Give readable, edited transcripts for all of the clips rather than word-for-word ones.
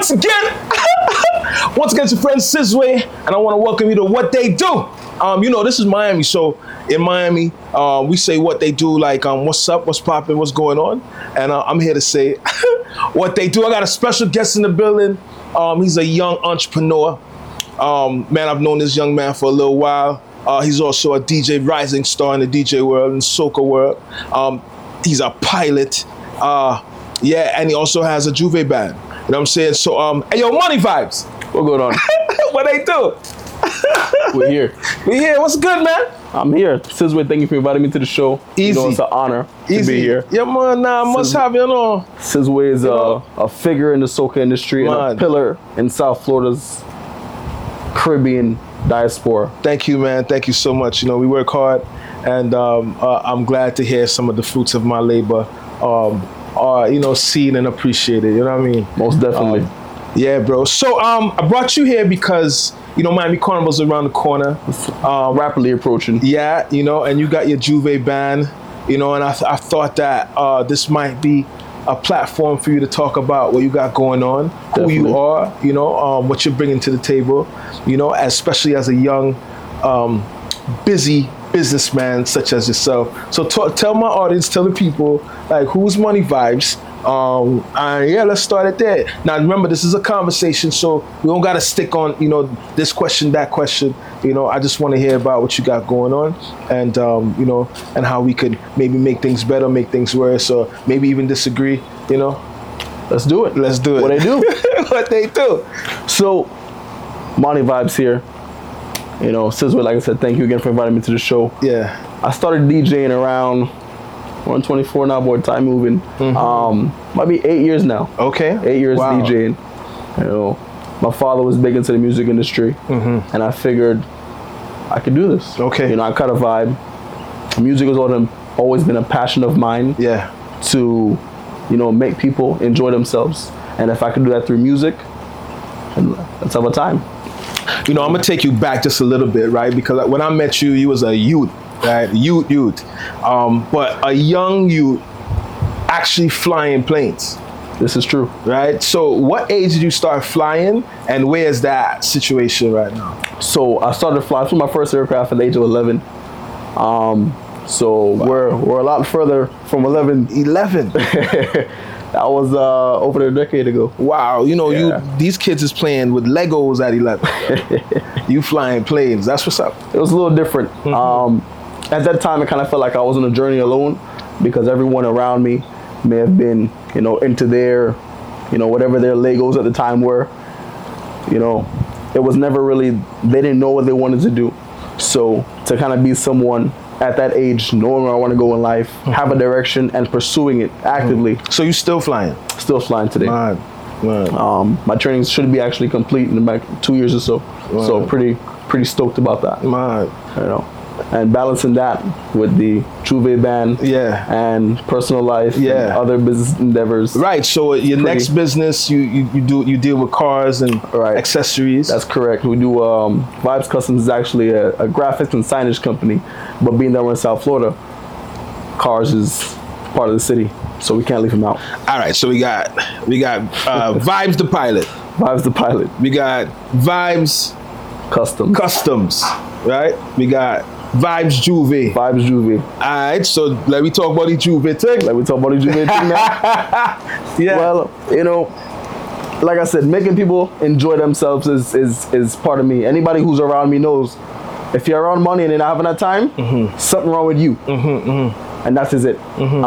once again, it's your friend Sizway, and I want to welcome you to What They Do. This is Miami, so in Miami, we say what they do, like what's up, what's popping, what's going on, and I'm here to say what they do. I got a special guest in the building. He's a young entrepreneur. Man, I've known this young man for a little while. He's also a DJ, rising star in the DJ world, in the soca world. He's a pilot. And he also has a Juve band. You know what I'm saying? So, hey, yo, Money Vibes. What's going on? What they do? We're here. We here. What's good, man? I'm here. Sizway, thank you for inviting me to the show. Easy. It's an honor to be here. Yeah, man, I must have, Sizway is a figure in the soca industry and a pillar in South Florida's Caribbean diaspora. Thank you, man. Thank you so much. We work hard, and I'm glad to hear some of the fruits of my labor are, seen and appreciated. You know what I mean? Most definitely. Yeah, bro. So I brought you here because, Miami Carnival's around the corner. Rapidly approaching. Yeah, and you got your Juve band, and I thought that this might be a platform for you to talk about what you got going on, Definitely. who you are, what you're bringing to the table, especially as a young, busy businessman such as yourself. So tell my audience, tell the people, like, who's Money Vibes? Let's start it there. Now, remember, this is a conversation, so we don't got to stick on, this question, that question. I just want to hear about what you got going on, and and how we could maybe make things better, make things worse, or maybe even disagree. Let's do it. Let's do it. What they do? What they do. So, Money Vibes here. Sizway, like I said, thank you again for inviting me to the show. Yeah. I started DJing around 124 now, boy, time moving. Might be 8 years now. Okay. 8 years Wow. DJing. My father was big into the music industry, and I figured I could do this. Okay. I caught a vibe. Music has always been a passion of mine. Yeah. To, make people enjoy themselves, and if I could do that through music, let's have a time. I'm gonna take you back just a little bit, right? Because when I met you, you was a youth, right? Youth. But a young youth actually flying planes. This is true. Right? So what age did you start flying, and where's that situation right now? So I started flying through my first aircraft at the age of 11. So wow. we're a lot further from 11. 11. That was over a decade ago. Wow, these kids is playing with Legos at 11. You flying planes. That's what's up. It was a little different. At that time, it kind of felt like I was on a journey alone, because everyone around me may have been, into their, whatever their Legos at the time were. It was never really, they didn't know what they wanted to do. So to kind of be someone at that age, knowing where I want to go in life, have a direction, and pursuing it actively. So you still flying? Still flying today. Man. My training should be actually complete in about 2 years or so. Man. So pretty stoked about that. Man. And balancing that with the Juve band, and personal life, and other business endeavors. Right. So your next business, you deal with cars and accessories. That's correct. We do Vibes Customs is actually a graphics and signage company, but being that we're in South Florida, cars is part of the city, so we can't leave them out. All right. So we got Vibes the Pilot. Vibes the Pilot. We got Vibes Customs. Right. We got Vibes Juve. Vibes Juve. All right, so let me talk about the Juve thing. Yeah. Well, like I said, making people enjoy themselves is part of me. Anybody who's around me knows, if you're around money and you're not having that time, something wrong with you. And that is it.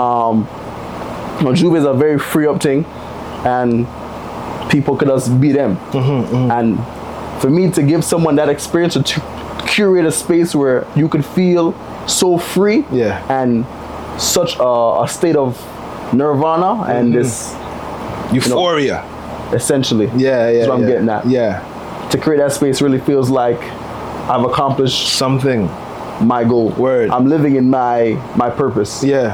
Juve is a very free up thing, and people could just be them. And for me to give someone that experience, or to curate a space where you could feel so free, and such a state of nirvana and this euphoria, essentially. That's what I'm getting at. To create that space really feels like I've accomplished something, my goal. Word. I'm living in my purpose.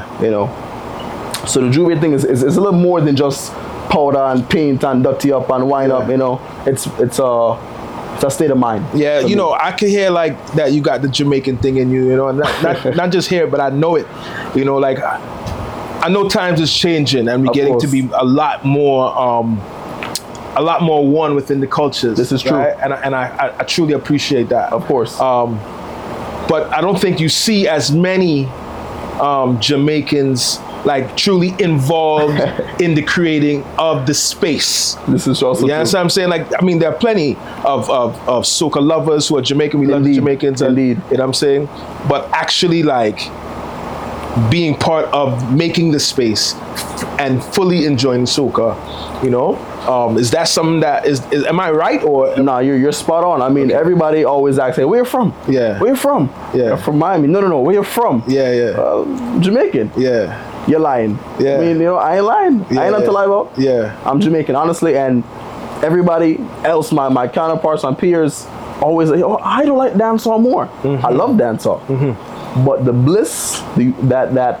So the Juve thing is a little more than just powder and paint and dirty up and wind up. It's a state of mind. I can hear like that you got the Jamaican thing in you, not just here, but I know it. Like I know times is changing, and we're getting to be a lot more a lot more one within the cultures. This is true. Right? And I truly appreciate that. Of course. But I don't think you see as many Jamaicans like truly involved in the creating of the space. This is also You true. understand what I'm saying? Like, I mean, there are plenty of soca lovers who are Jamaican. We love the Indeed. Jamaicans. Indeed. You know what I'm saying? But actually, like, being part of making the space and fully enjoying soca, you know? Is that something that is am I right or No, you're spot on. I mean, everybody always asks, "Hey, where you from? Yeah. Where you from? Yeah. I'm from Miami. No. Where you from? yeah. Jamaican. Yeah. You're lying. Yeah. I mean, I ain't lying. I ain't nothing to lie about. Yeah. I'm Jamaican, honestly, and everybody else, my counterparts, my peers, always like, "Oh, I don't like dancehall more. I love dancehall." But the bliss, that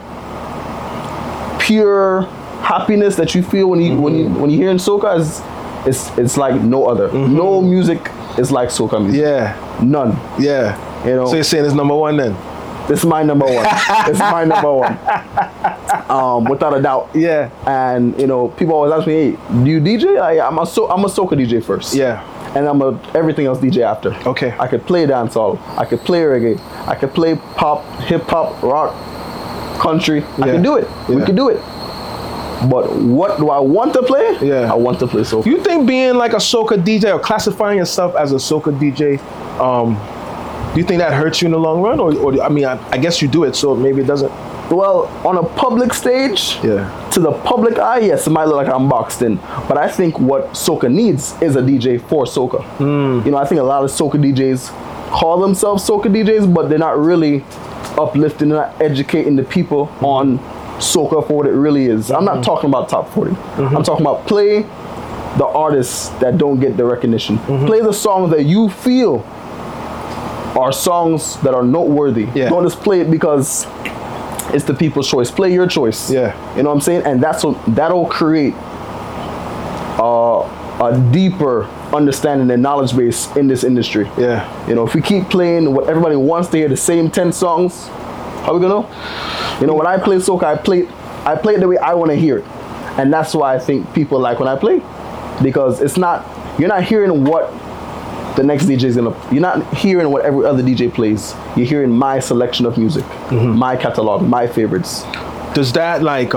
pure happiness that you feel when you hear in soca it's like no other. No music is like soca music. Yeah. None. Yeah. You know. So you're saying it's number one then? This is my number one. It's my number one. Without a doubt. Yeah. And you know, people always ask me, "Hey, do you DJ?" I'm a soca DJ first. Yeah. And I'm a everything else DJ after. Okay. I could play dancehall. I could play reggae. I could play pop, hip hop, rock, country. I Yeah. can do it. We Yeah. can do it. But what do I want to play? Yeah. I want to play soca. You think being like a soca DJ or classifying yourself as a soca DJ, do you think that hurts you in the long run? Or I mean, I guess you do it, so maybe it doesn't. Well, on a public stage, Yeah. to the public eye, yes, it might look like I'm boxed in. But I think what soca needs is a DJ for soca. You know, I think a lot of soca DJs call themselves soca DJs, but they're not really uplifting, they're not educating the people on soca for what it really is. I'm not talking about top 40. I'm talking about play the artists that don't get the recognition. Play the songs that you feel are songs that are noteworthy. Yeah. Don't just play it because it's the people's choice. Play your choice. Yeah. You know what I'm saying? And that'll create a deeper understanding and knowledge base in this industry. Yeah. You know, if we keep playing what everybody wants to hear, the same 10 songs, how we gonna know? You know, when I play soca, I play it the way I want to hear it. And that's why I think people like when I play. Because you're not hearing what the next DJ is you're not hearing what every other DJ plays. You're hearing my selection of music, my catalog, my favorites. Does that like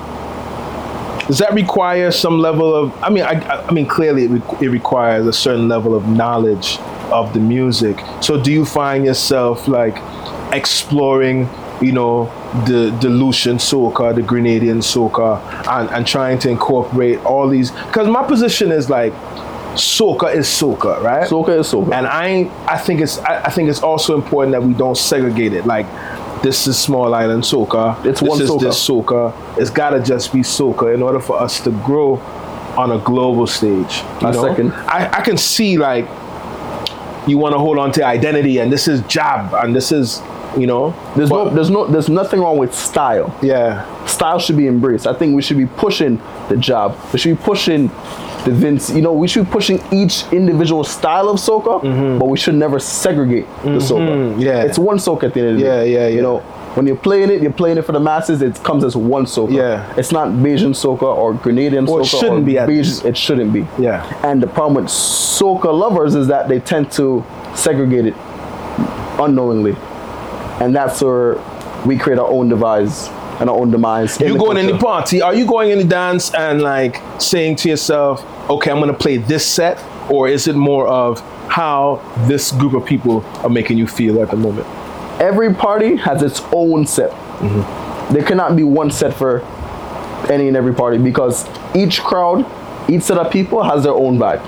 does that require some level of? I mean, clearly it requires a certain level of knowledge of the music. So do you find yourself like exploring, you know, the Lucian soca, the Grenadian soca, and trying to incorporate all these? Because my position is like, soca is soca, right? Soca is soca. And I think it's also important that we don't segregate it. Like, this is Small Island soca. It's this one is soca. this soca. It's gotta just be soca in order for us to grow on a global stage. You know? second. I can see like you want to hold on to identity, and this is jab, and this is, you know. There's nothing wrong with style. Yeah. Style should be embraced. I think we should be pushing the job. We should be pushing the Vince. You know, we should be pushing each individual style of soca, but we should never segregate the soca. Yeah. It's one soca at the end of the day. Yeah. You know, when you're playing it for the masses. It comes as one soca. Yeah. It's not Bajan soca or Grenadian Or it soca. shouldn't be at Bajan, least. it shouldn't be. Yeah. And the problem with soca lovers is that they tend to segregate it unknowingly, and that's where we create our own device and our own demise. You going in the party? Are you going in the dance and like saying to yourself, "Okay, I'm gonna play this set," or is it more of how this group of people are making you feel at the moment? Every party has its own set. There cannot be one set for any and every party because each crowd, each set of people has their own vibe.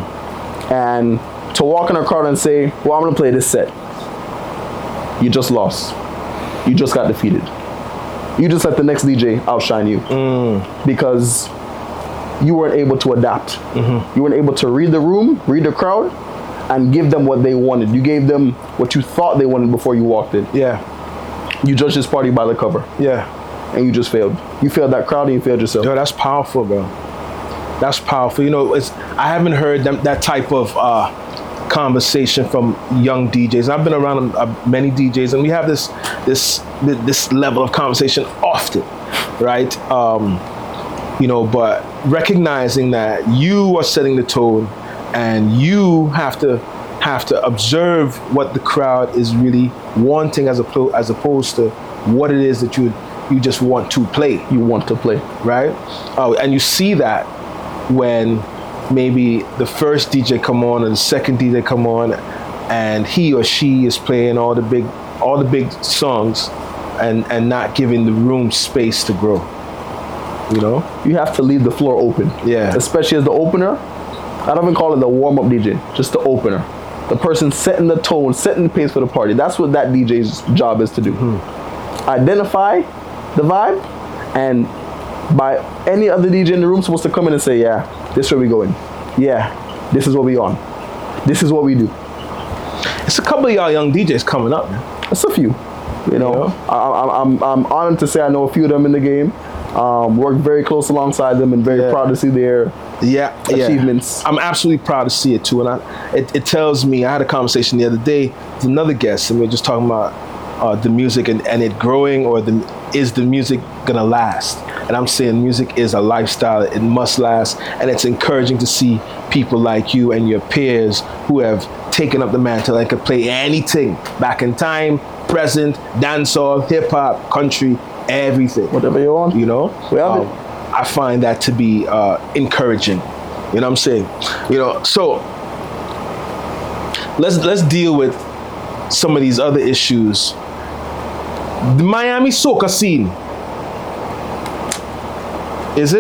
And to walk in a crowd and say, "Well, I'm gonna play this set," you just lost. You just got defeated. You just let the next DJ outshine you because you weren't able to adapt. You weren't able to read the room, read the crowd, and give them what they wanted. You gave them what you thought they wanted before you walked in. Yeah. You judged this party by the cover, Yeah. and you just failed. You failed that crowd, and you failed yourself. Yo, that's powerful, bro. That's powerful. You know, I haven't heard that type of conversation from young DJs. I've been around many DJs, and we have this level of conversation often, right? but recognizing that you are setting the tone, and you have to observe what the crowd is really wanting, as opposed to what it is that you just want to play. You want to play, right? And you see that when maybe the first DJ come on or the second DJ come on, and he or she is playing all the big songs, and not giving the room space to grow. You have to leave the floor open. Yeah. Especially as the opener. I don't even call it the warm-up DJ, just the opener. The person setting the tone, setting the pace for the party. That's what that DJ's job is to do. Identify the vibe, and by any other DJ in the room supposed to come in and say, yeah, this is where we going. Yeah, this is what we on. This is what we do. It's a couple of y'all young DJs coming up, man. It's a few. I'm honored to say I know a few of them in the game. Work very close alongside them, and very proud to see their achievements. I'm absolutely proud to see it too, and it tells me. I had a conversation the other day with another guest, and we were just talking about the music and it growing, or is the music gonna last? And I'm saying music is a lifestyle; it must last, and it's encouraging to see people like you and your peers who have taken up the mantle and could play anything, back in time, present, dancehall, hip hop, country. Everything, whatever you want, we have it. I find that to be encouraging. You know what I'm saying? So let's deal with some of these other issues. The Miami soca scene. Is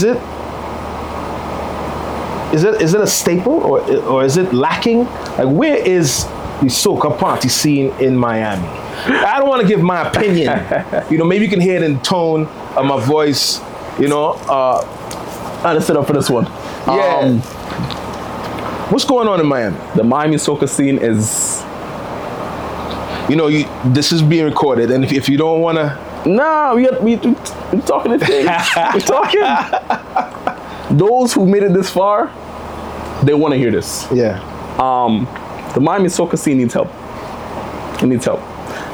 it a staple, or is it lacking? Like, where is the soca party scene in Miami? I don't want to give my opinion. Maybe you can hear it in the tone of my voice. I just set up for this one. Yeah. What's going on in Miami? The Miami soca scene is. This is being recorded, and if you don't want to. Nah, we're talking to things. We're talking. Those who made it this far, they want to hear this. Yeah. The Miami soca scene needs help. It needs help.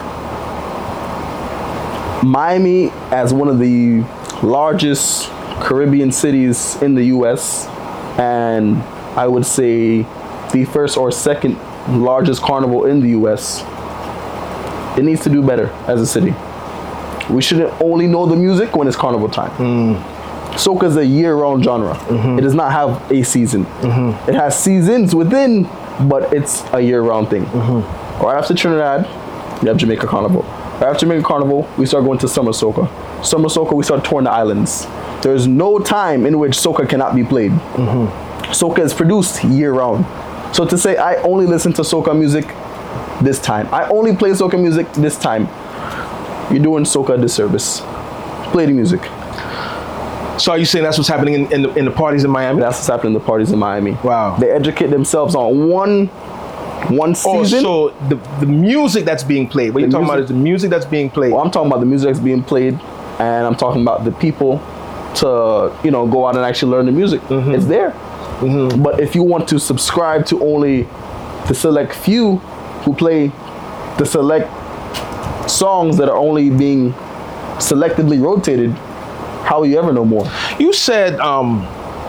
Miami, as one of the largest Caribbean cities in the U.S., and I would say the first or second largest carnival in the U.S., it needs to do better as a city. We shouldn't only know the music when it's carnival time. Soca is a year-round genre. It does not have a season. It has seasons within, but it's a year-round thing. Right after Trinidad, you have Jamaica Carnival. Right after Jamaica Carnival, we start going to Summer Soca. Summer Soca, we start touring the islands. There's no time in which soca cannot be played. Soca is produced year-round. So to say, I only listen to soca music this time, I only play soca music this time, you're doing soca a disservice. Play the music. So are you saying that's what's happening in the parties in Miami? That's what's happening in the parties in Miami. Wow. They educate themselves on one season. So the music that's being played. What you're talking about is the music that's being played. Well, I'm talking about the music that's being played, and I'm talking about the people to go out and actually learn the music. It's there. But if you want to subscribe to only the select few who play the select songs that are only being selectively rotated, how will you ever know more? You said, and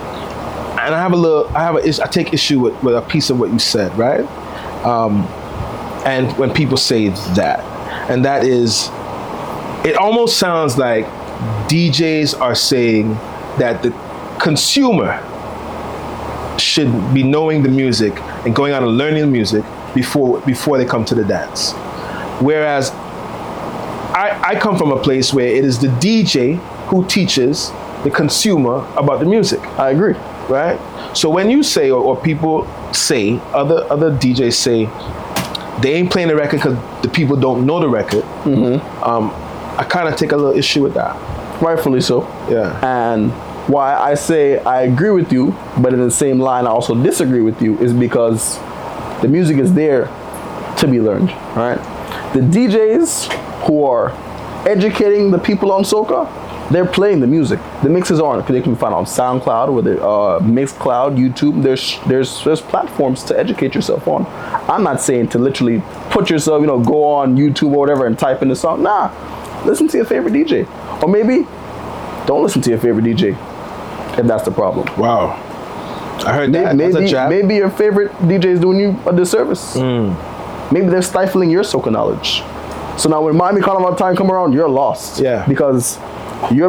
I take issue with a piece of what you said, right? And when people say that, and that is, it almost sounds like DJs are saying that the consumer should be knowing the music and going out and learning the music before they come to the dance. Whereas I come from a place where it is the DJ who teaches the consumer about the music. I agree. Right? So when you say, or people say, other DJs say, they ain't playing the record because the people don't know the record, I kind of take a little issue with that. Rightfully so. Yeah. And why I say I agree with you, but in the same line I also disagree with you, is because the music is there to be learned, right? The DJs who are educating the people on soca, they're playing the music. The mixes aren't. They can find on SoundCloud, whether Mixcloud, YouTube. There's platforms to educate yourself on. I'm not saying to literally put yourself, go on YouTube or whatever and type in the song. Nah, listen to your favorite DJ, or maybe don't listen to your favorite DJ. if that's the problem. Wow. I heard that. That's a jab. Maybe your favorite DJ is doing you a disservice. Maybe they're stifling your soca knowledge. So now when Miami Carnival time come around, you're lost. Yeah. Because you're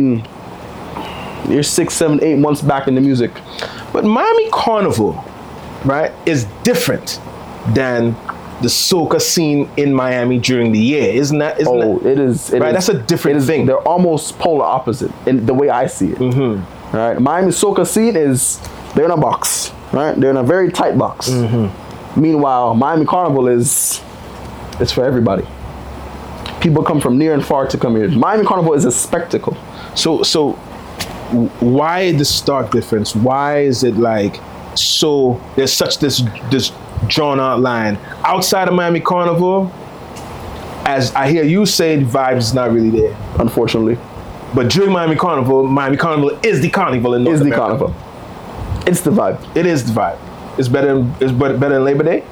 6, 7, 8 months back in the music. But Miami Carnival, right, is different than the soca scene in Miami during the year, isn't that? It is. Right, that's a different thing. They're almost polar opposite in the way I see it. Right, Miami soca scene they're in a box, right? They're in a very tight box. Meanwhile, Miami Carnival it's for everybody. People come from near and far to come here. Miami Carnival is a spectacle. So why the stark difference? Why is it like so? There's such this drawn out line outside of Miami Carnival. As I hear you say, the vibe is not really there, unfortunately. But during Miami Carnival is the carnival in North America. Carnival. It's the vibe. It is the vibe. It's better than Labor Day.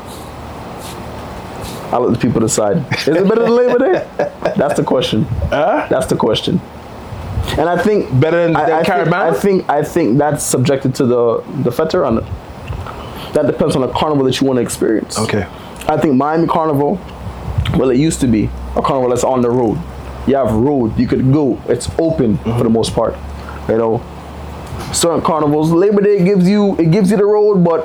I'll let the people decide. Is it better than Labor Day? That's the question. That's the question. And I think better than Caribana? I think that's subjected to the fete on it. That depends on the carnival that you want to experience. Okay. I think Miami Carnival, well, it used to be a carnival that's on the road. You have road, you could go. It's open for the most part. You know, certain carnivals, Labor Day gives you the road, but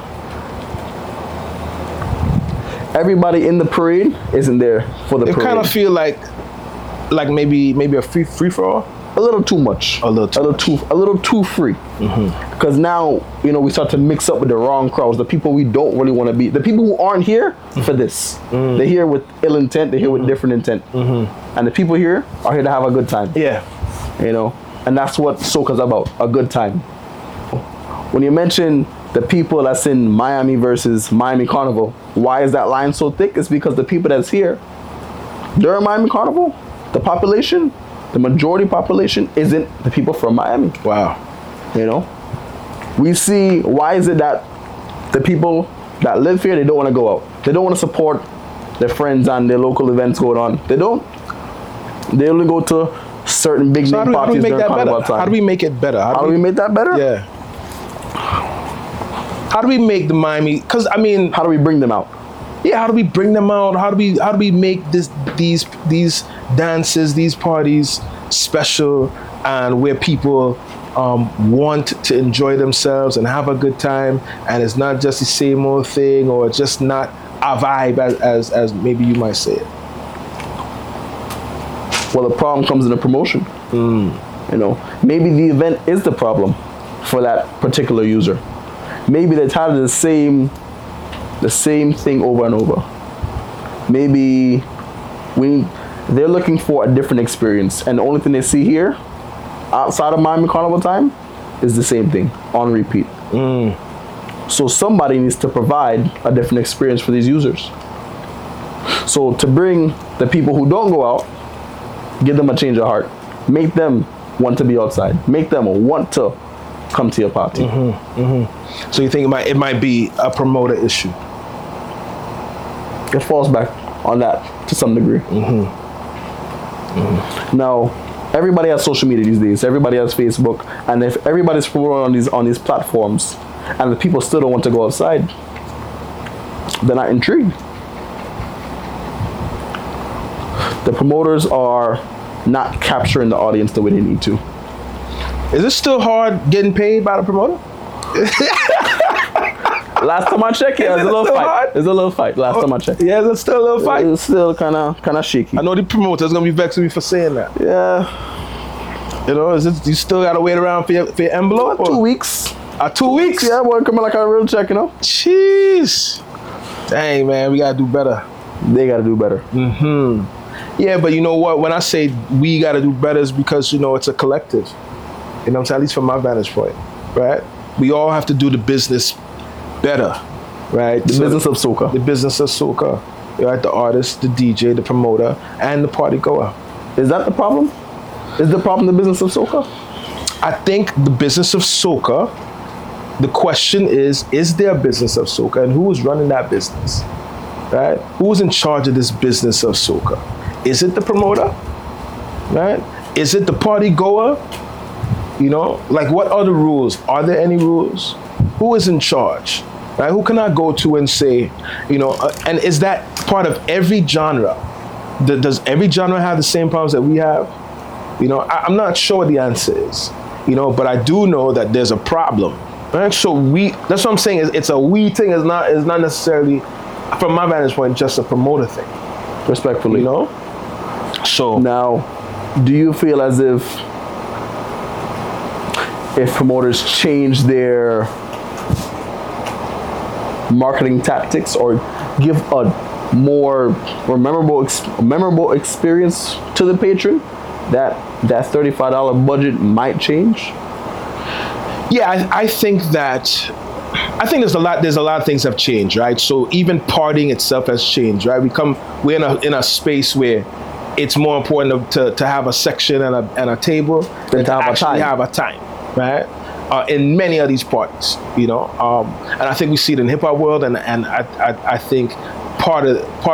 everybody in the parade isn't there for the parade. It kind of feel like maybe a free for all. A little too much. A little too free. Because now, you know, we start to mix up with the wrong crowds, the people we don't really want to be, the people who aren't here for this. They're here with ill intent. They're here with different intent. And the people here are here to have a good time. Yeah. You know, and that's what soca's about, a good time. When you mention the people that's in Miami versus Miami Carnival, why is that line so thick? It's because the people that's here during Miami Carnival, the majority population isn't the people from Miami. Wow. You know, we see, why is it that the people that live here, they don't want to go out. They don't want to support their friends and their local events going on. They don't. They only go to certain big name parties during Carnival time. How do we make it better? How do we make that better? Yeah. How do we make the Miami, because I mean, how do we bring them out? Yeah, how do we bring them out? How do we make these dances, these parties special, and where people want to enjoy themselves and have a good time, and it's not just the same old thing, or just not a vibe as maybe you might say it. Well, the problem comes in the promotion. You know, maybe the event is the problem for that particular user. Maybe they're tired of the same thing over and over. Maybe they're looking for a different experience, and the only thing they see here outside of Miami Carnival time is the same thing on repeat. So somebody needs to provide a different experience for these users. So to bring the people who don't go out, give them a change of heart. Make them want to be outside. Make them want to come to your party. So you think it might be a promoter issue? It falls back on that to some degree. Now, everybody has social media these days. Everybody has Facebook, and if everybody's promoting on these platforms, and the people still don't want to go outside, they're not intrigued. The promoters are not capturing the audience the way they need to. Is it still hard getting paid by the promoter? Last time I checked, yeah, there's a little fight. There's a little fight. Last time I checked. Yeah, there's still a little fight. It's still kind of shaky. I know the promoter's gonna be vexing me for saying that. Yeah. You know, you still gotta wait around for your envelope? 2 weeks. 2 weeks? Yeah, boy, coming like a real check, you know. Jeez. Dang, man, we gotta do better. They gotta do better. Yeah, but you know what? When I say we gotta do better, is because, you know, it's a collective. You know what I'm saying? At least from my vantage point, right? We all have to do the business better, right? The business of soca. The business of soca. Right? The artist, the DJ, the promoter, and the party goer. Is that the problem? Is the problem the business of soca? I think the business of soca, the question is there a business of soca, and who is running that business? Right? Who's in charge of this business of soca? Is it the promoter? Right? Is it the party goer? You know, like what are the rules? Are there any rules? Who is in charge? Right? Who can I go to and say, you know, and is that part of every genre? Does every genre have the same problems that we have? You know, I'm not sure what the answer is, you know, but I do know that there's a problem. Right? So that's what I'm saying, is it's a we thing, is not necessarily, from my vantage point, just a promoter thing. Respectfully. You know? So now, do you feel as if promoters change their marketing tactics or give a more memorable experience to the patron, that $35 budget might change? Yeah, I think there's a lot of things have changed, right? So even partying itself has changed, right? We're in a space where it's more important to have a section and a table than to actually have a time, right? In many of these parties, you know, and I think we see it in hip hop world, and I think part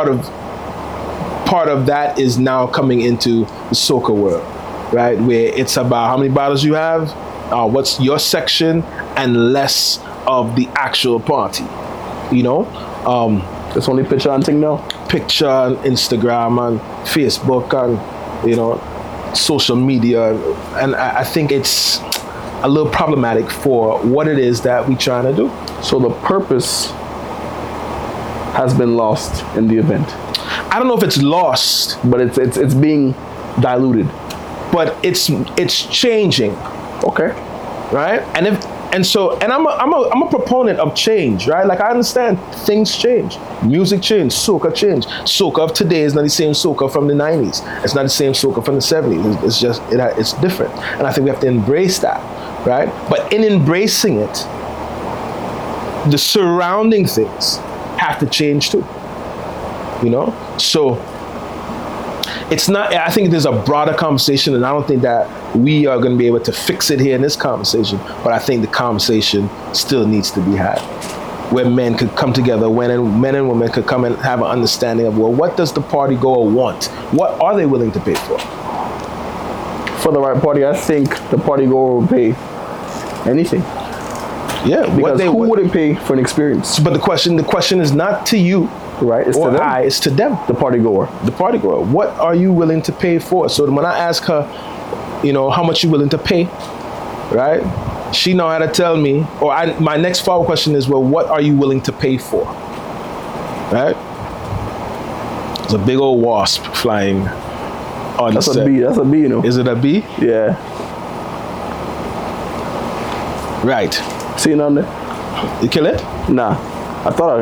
of that is now coming into the soca world, right? Where it's about how many bottles you have, what's your section, and less of the actual party, you know. It's only picture hunting now. Picture on Instagram and Facebook and, you know, social media, and I think it's a little problematic for what it is that we're trying to do. So the purpose has been lost in the event. I don't know if it's lost, but it's being diluted. But it's changing. Okay. Right? And I'm a proponent of change, right? Like, I understand things change. Music change, soca change. Soca of today is not the same soca from the 90s. It's not the same soca from the 70s. It's just, it's different. And I think we have to embrace that, right? But in embracing it, the surrounding things have to change too, you know? So it's not, I think there's a broader conversation, and I don't think that we are going to be able to fix it here in this conversation, but I think the conversation still needs to be had, where men could come together, men and women could come and have an understanding of, well, what does the party goer want? What are they willing to pay for? For the right party, I think the party goer will pay anything. Yeah, because who wouldn't pay for an experience? But the question is not to you, right? It's to them. It's to them. The party goer. The party goer. What are you willing to pay for? So when I ask her, you know, how much you willing to pay, right? She know how to tell me. Or my next follow-up question is, well, what are you willing to pay for? Right? There's a big old wasp flying on the set. That's a bee, you know. Is it a bee? Yeah. Right. See it on there? You kill it? Nah. I thought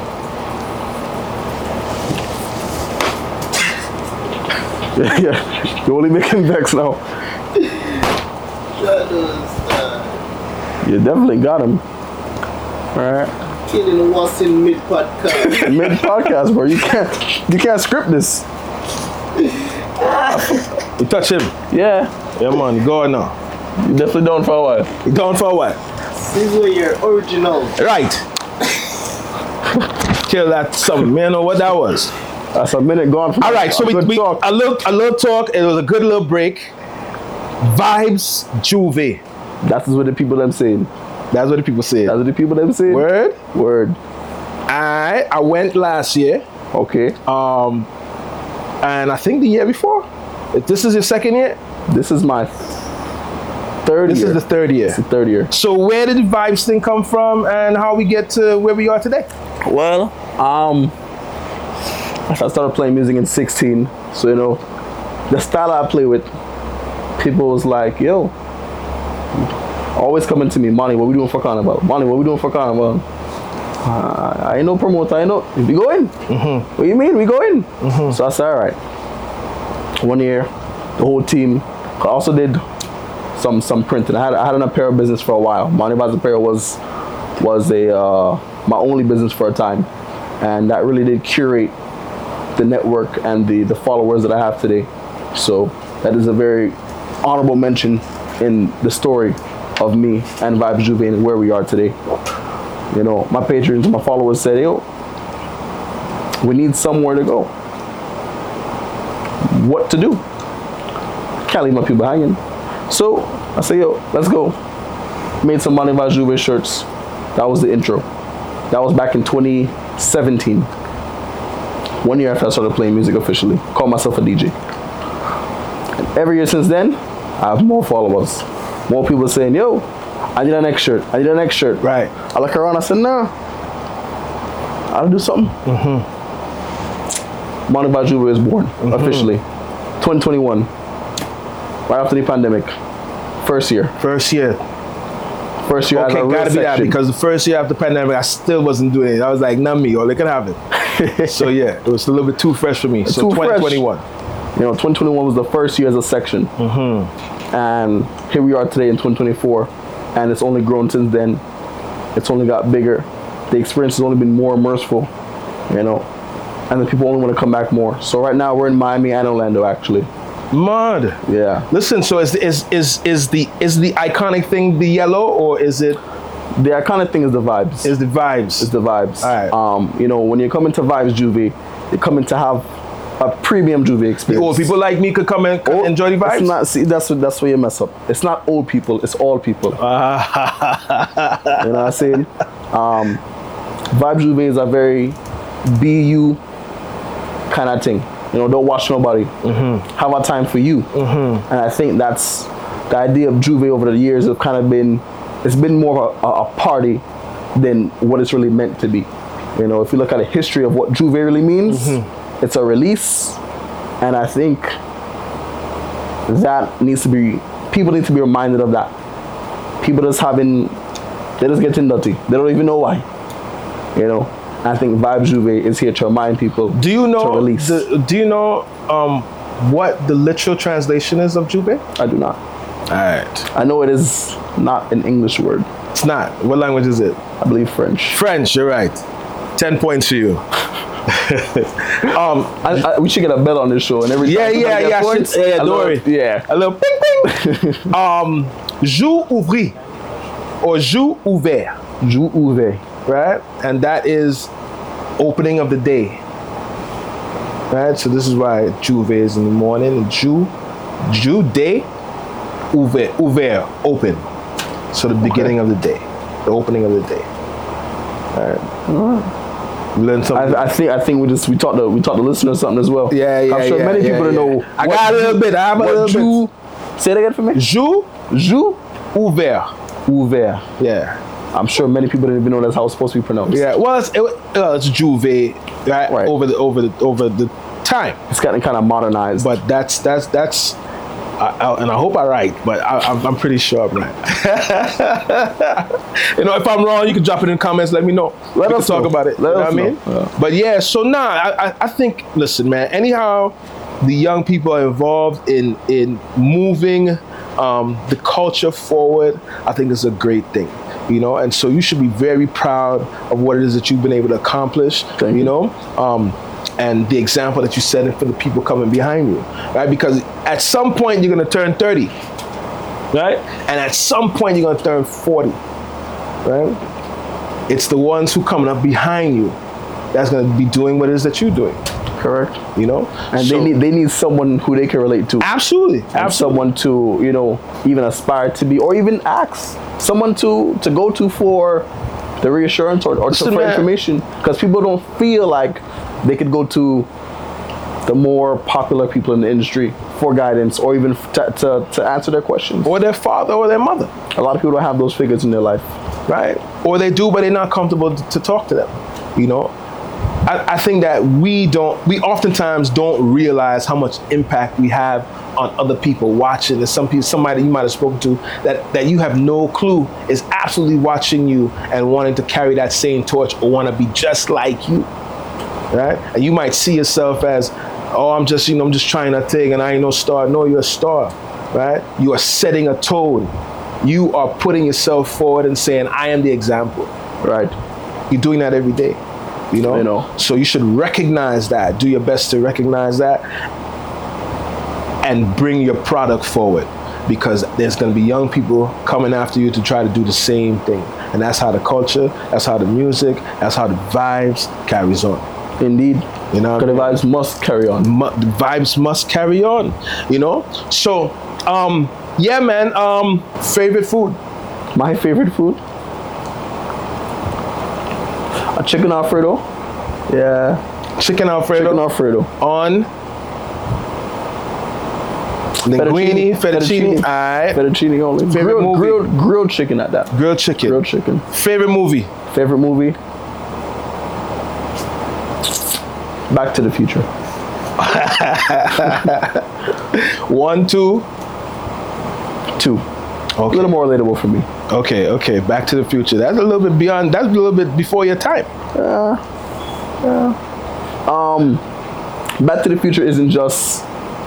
yeah. You're only making vex now. You definitely got him. Alright. Killing what's in mid-podcast. Mid-podcast, bro. You can't script this. You touch him? Yeah. Yeah, man. You go on now. You definitely down for a while. You going for a while? This is where you're original. Right. Kill that something. Man, know what that was. That's a minute gone from. All right, so we talk. a little talk. It was a good little break. Vibes Juve. That's what the people them saying. That's what the people say. That's what the people them saying. Word. I went last year. Okay. And I think the year before. If this is your second year? This is my third year. This is the third year. It's the third year. So where did the Vibes thing come from, and how we get to where we are today? Well, I started playing music in 16. So, you know, the style I play with, people was like, yo, always coming to me, Money, what we doing for Carnival? Money, what we doing for Carnival? I ain't no promoter, I know. We go in. Mm-hmm. What do you mean? We go in. Mm-hmm. So I said, all right. 1 year, the whole team. I also did some printing. I had an apparel business for a while. Money Vibes Apparel was my only business for a time, and that really did curate the network and the followers that I have today. So that is a very honorable mention in the story of me and Vibes Juve and where we are today. You know, my patrons, my followers said, yo, we need somewhere to go. What to do? Can't leave my people hanging. So I said, yo, let's go. Made some Money by Juve shirts. That was the intro. That was back in 2017. 1 year after I started playing music officially. Called myself a DJ. And every year since then, I have more followers. More people saying, yo, I need a next shirt. I need a next shirt. Right. I look around, I said, nah. I'll do something. Money by Juve is born officially. 2021. Right after the pandemic. First year. First year. First year. Okay, gotta be that because the first year after the pandemic, I still wasn't doing it. I was like, not me, or they can have it. So yeah, it was a little bit too fresh for me. So Too fresh. 2021. You know, 2021 was the first year as a section. And here we are today in 2024. And it's only grown since then. It's only got bigger. The experience has only been more immersive, you know. And the people only want to come back more. So right now we're in Miami and Orlando actually. Mud. Yeah. Listen, so is the iconic thing the yellow, or is it The iconic thing is the vibes. is the vibes? It's the vibes. All right. You know, when you come into Vibes Juve, you're coming to have a premium Juve experience. Or people like me could come and enjoy the It's vibes. not, see, that's where you mess up. It's not old people, it's all people. You know what I'm saying? Vibe Juve is a very BU kind of thing. You know, don't watch nobody. Have a time for you. And I think that's the idea of Juve over the years have kind of been, it's been more of a party than what it's really meant to be. You know, if you look at the history of what Juve really means, it's a release. And I think that needs to be, people need to be reminded of that. People just they're just getting dirty. They don't even know why. You know, I think Vibe Juve is here to remind people. Do you know to release. do you know what the literal translation is of Juve? I do not. All right. I know it is not an English word. It's not. What language is it? I believe French. French, you're right. 10 points for you. We should get a bet on this show, and every time somebody gets points, don't worry. Yeah. A little ping ping. Jour ouvri or jour ouvert, Jour ouvert. right? And that is opening of the day, right? So this is why Juve is in the morning. Jour day, ouvert, open. So the beginning of the day, the opening of the day. All right. You learn something. I think we taught the listeners something as well. Yeah. I'm sure many people don't know. I got a little bit. I have a little bit. Say it again for me. Jour ouvert. Ouvert. Yeah. I'm sure many people didn't even know that's how it's supposed to be pronounced. Yeah. Well, it's Juve, right? Right. Over the time. It's gotten kind of modernized. But that's and I hope I'm right, but I'm pretty sure I'm right. You know, if I'm wrong, you can drop it in the comments. Let me know. We can talk about it. Let you know us what I mean? know. Yeah. But yeah, so I think, listen, man. Anyhow, the young people are involved in moving the culture forward. I think it's a great thing. You know, and so you should be very proud of what it is that you've been able to accomplish. Thank you. Know, and the example that you set for the people coming behind you, right? Because at some point you're gonna turn 30, right? And at some point you're gonna turn 40, right? It's the ones who coming up behind you that's gonna be doing what it is that you're doing. Correct. You know, And so, they need someone who they can relate to. absolutely, And someone to, you know, even aspire to be, or even ask someone to go to for the reassurance or Listen, for man. information, because people don't feel like they could go to the more popular people in the industry for guidance or even to answer their questions. or their father or their mother, A lot of people don't have those figures in their life. right? Or they do, but they're not comfortable to talk to them. You know, I think that we oftentimes don't realize how much impact we have on other people watching. There's somebody you might have spoken to that you have no clue is absolutely watching you and wanting to carry that same torch or want to be just like you, right? And you might see yourself as, oh, I'm just trying a thing and I ain't no star. No, you're a star, right? You are setting a tone. You are putting yourself forward and saying, I am the example. Right. You're doing that every day, you know? I know. So you should recognize that. Do your best to recognize that and bring your product forward, because there's going to be young people coming after you to try to do the same thing. And that's how the culture, that's how the music, that's how the vibes carries on. Indeed. You know, Because the vibes must carry on. the vibes must carry on, you know? So, Yeah, man. Favorite food? My favorite food? A chicken Alfredo. Yeah. Chicken Alfredo. Chicken Alfredo. On linguine, fettuccine. Alright. Fettuccine only. Favorite movie? Grilled chicken at that. Grilled chicken. Grilled chicken. Favorite movie? Favorite movie? Back to the Future. 1, 2. 2. Okay. A little more relatable for me. Okay. Back to the Future. That's a little bit beyond. That's a little bit before your time. Back to the Future isn't just.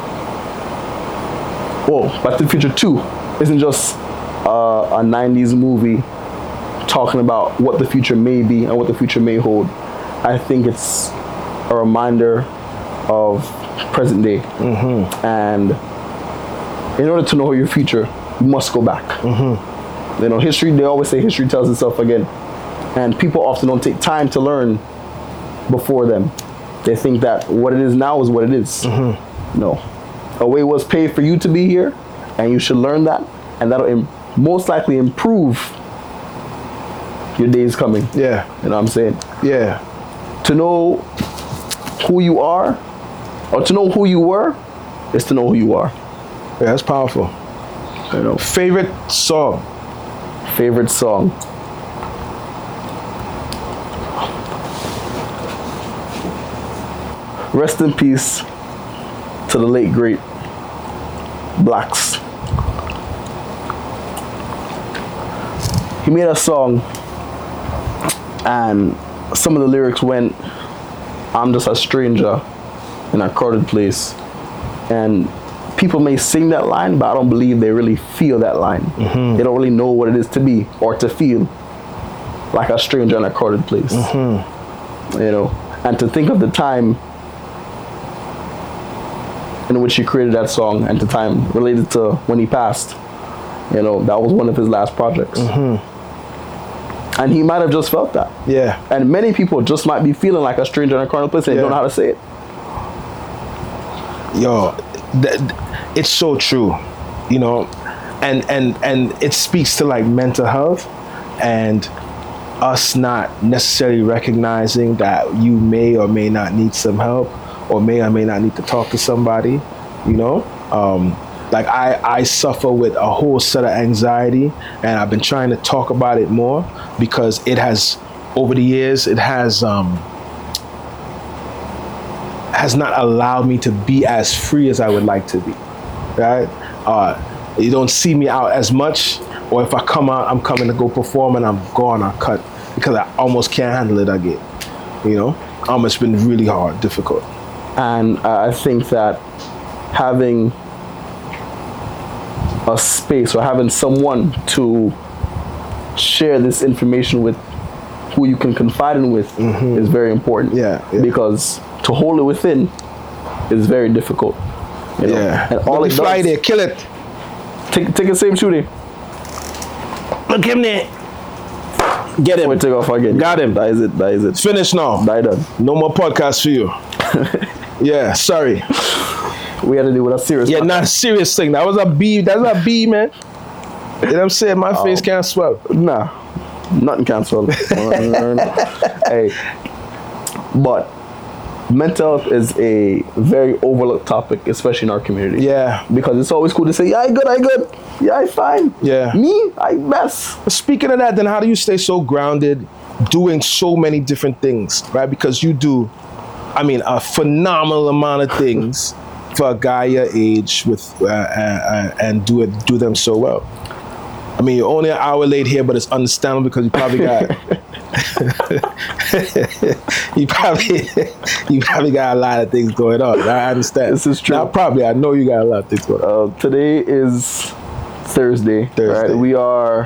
Whoa, Back to the Future 2 isn't just a 90s movie talking about what the future may be and what the future may hold. I think it's a reminder of present day. And in order to know your future, you must go back. You know, history, they always say history tells itself again. And people often don't take time to learn before them. They think that what it is now is what it is. No. A way was paid for you to be here, and you should learn that, and that'll most likely improve your days coming. Yeah. You know what I'm saying? Yeah. To know who you are, or to know who you were, is to know who you are. Yeah, that's powerful. You know. Favorite song? Favorite song? Rest in peace to the late great Blacks. He made a song, and some of the lyrics went, "I'm just a stranger in a crowded place," and people may sing that line, but I don't believe they really feel that line. They don't really know what it is to be or to feel like a stranger in a crowded place. You know, and to think of the time in which he created that song and the time related to when he passed, you know, that was one of his last projects. And he might have just felt that. Yeah. And many people just might be feeling like a stranger in a crowded place and they don't know how to say it. Yo, it's so true, you know, and it speaks to like mental health and us not necessarily recognizing that you may or may not need some help or may not need to talk to somebody, you know. Like I suffer with a whole set of anxiety, and I've been trying to talk about it more because it has, over the years, it has not allowed me to be as free as I would like to be, right? You don't see me out as much, or if I come out, I'm coming to go perform and I'm gone, I cut, because I almost can't handle it again, you know? It's been really hard, difficult. And I think that having a space or having someone to share this information with, who you can confide in with, is very important. Yeah. Because to hold it within is very difficult. You know? Yeah. And all Don't it be fly does, there, kill it. take a same shooting. Look him there. Get him. Wait, take off again. Got him. That is it. It's finished now. That done. No more podcast for you. Yeah, sorry. We had to do with a serious. Yeah, not a serious thing. That was a B. That's a B, man. You know what I'm saying? My face can't swell. Nah, nothing can swell. Hey, but mental health is a very overlooked topic, especially in our community. Yeah. Because it's always cool to say, yeah, I good. Yeah, I fine. Yeah. Me, I mess. Speaking of that, then how do you stay so grounded doing so many different things, right? Because you do, a phenomenal amount of things for a guy your age with and do them so well. You're only an hour late here, but it's understandable because you probably got you probably got a lot of things going on. I understand. This is true. Not probably. I know you got a lot of things going on. Today is Thursday. Right? We are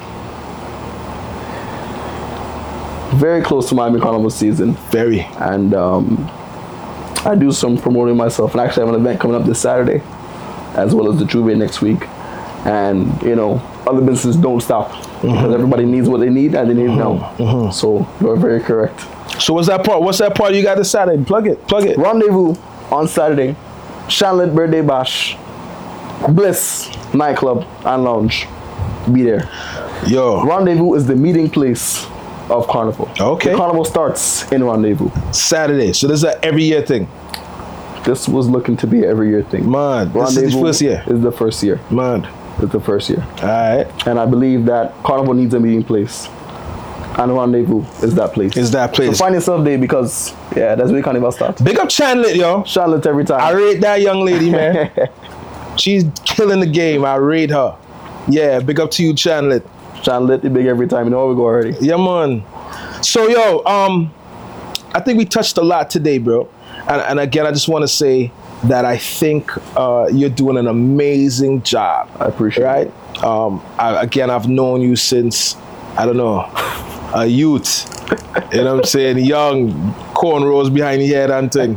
very close to Miami Carnival season. Very. And I do some promoting myself, and actually I have an event coming up this Saturday, as well as the Juve next week. And other businesses don't stop because everybody needs what they need and they need it now. So you're very correct. So what's that part you got this Saturday? Plug it. Rendezvous on Saturday. Shanlet birthday bash Bliss nightclub and lounge. Be there. Yo, Rendezvous is the meeting place of Carnival. Okay. The Carnival starts in Rendezvous. Saturday. So this is an every year thing. This was looking to be an every year thing. Man, this is the first year. Is the first year. Man. It's the first year. All right. And I believe that Carnival needs a meeting place. And Rendezvous is that place. Is that place. So find yourself there because, yeah, that's where Carnival starts. Big up Chanlet, yo. Charlotte every time. I rate that young lady, man. She's killing the game. I rate her. Yeah, big up to you, Chanlet. Charlotte, big every time. You know where we go already. Yeah, man. So, yo, I think we touched a lot today, bro. And again, I just want to say that I think you're doing an amazing job. I appreciate right? it. I've known you since, I don't know, a youth. You know what I'm saying? Young, cornrows behind your head and thing.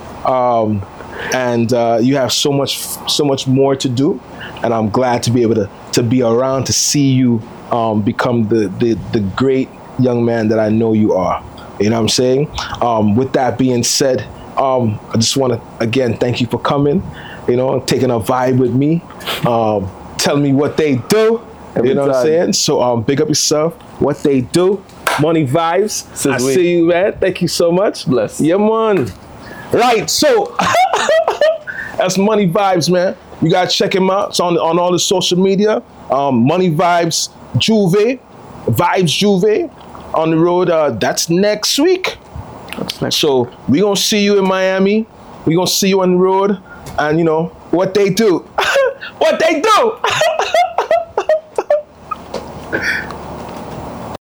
And you have so much more to do. And I'm glad to be able to be around to see you become the great young man that I know you are. You know what I'm saying? With that being said, I just want to, again, thank you for coming, you know, taking a vibe with me, telling me what they do, you know what I'm saying? So big up yourself, what they do, Money Vibes. I see you, man. Thank you so much. Bless. Yeah, man. Right, so that's Money Vibes, man. You gotta check him out. It's on all the social media. Money Vibes Juve, Vibes Juve on the road. That's next week. So we gonna see you in Miami. We gonna see you on the road, and you know what they do. What they do.